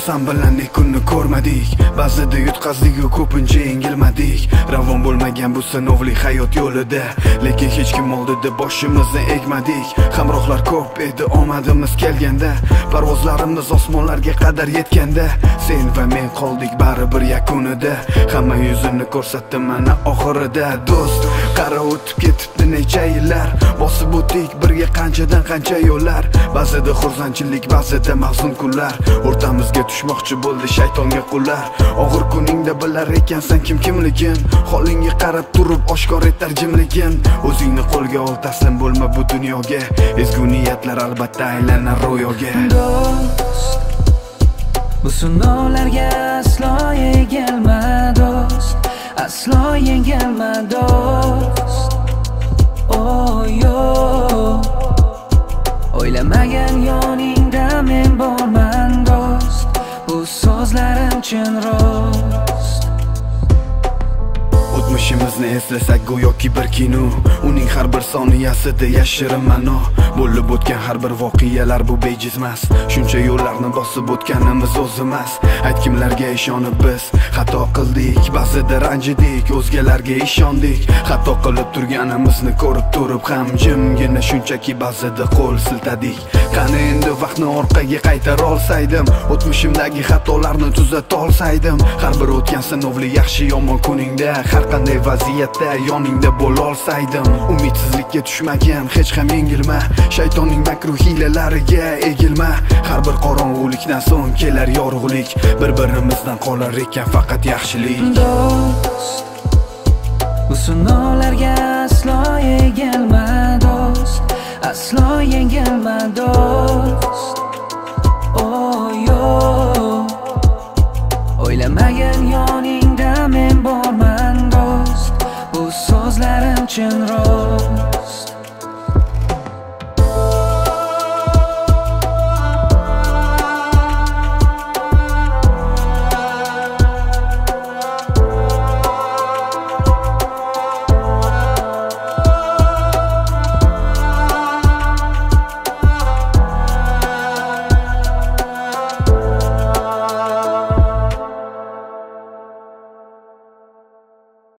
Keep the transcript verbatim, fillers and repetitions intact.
sen bilan kunni ko'rmadik. Ba'zida yutqazdik-ku ko'pincha yengilmadik. Ravon bo'lmagan bu sinovli hayot yo'lida, lekin hech kim oldida boshimizni egmadik. Hamrohlar ko'p edi omadimiz kelganda, parvozlarimiz osmonlarga qadar yetganda, sen va men qoldik baribir yakunida. Hamma yuzini ko'rsatdi mana oxirida. Do'st, qara o'tib ketibdi necha yillar, bosib o'tdik birga qanchadan qancha yo'llar. Ba'zida xursandchilik, ba'zida mahzun kunlar, o'rtamizga tushmoqchi bo'ldi shaytonga qullar. Og'ir kuningda bilar ekansan kim kimligin, holingga qarab turib oshkor etar jimligin. O'zingni qo'lga ol, taslim bo'lma bu dunyoga, ezgu niyatlar albatta aylanar ro'yoga. Do'st, bu sinovlarga aslo yengilma do'st, aslo yengilma do'st. Oh yo, o'ylamagan yoningda men borman do'st, bu so'zlarim chin rost. O'tmishimizni eslasak go'yoki bir kino, uning har bir soniyasida yashirin ma'no. Bo'lib o'tgan har bir voqealar bu bejizmas, shuncha yo'llarni bosib o'tganimiz o'z emas. Aytgimlarga ishonib biz xato qildik, ba'zida ranjidik, o'zgalarga ishondik. Xato qilib turganimizni ko'rib turib ham jimgina shunchaki ba'zida qo'l siltadik. Qani endi vaqtni orqaga qaytara olsaydim, o'tmishimdagi xatolarni tuzata olsaydim. Har bir o'tgan sinovli yaxshi yomon kuningda, har qanday vaziyatda yoningda bo'la olsaydim. Umidsizlikka tushmagin, hech ham yengilma, shaytonning makru hiylalariga egilma. Har bir qorong'ulikdan so'ng kelar yorug'lik, bir-birimizdan qolar ekan faqat yaxshilik. Do'st, bu sinovlarga aslo yengilma do'st, aslo yengilma do'st. Oh yo, o'ylamagan yoningda men borman do'st, bu so'zlarim chin rost.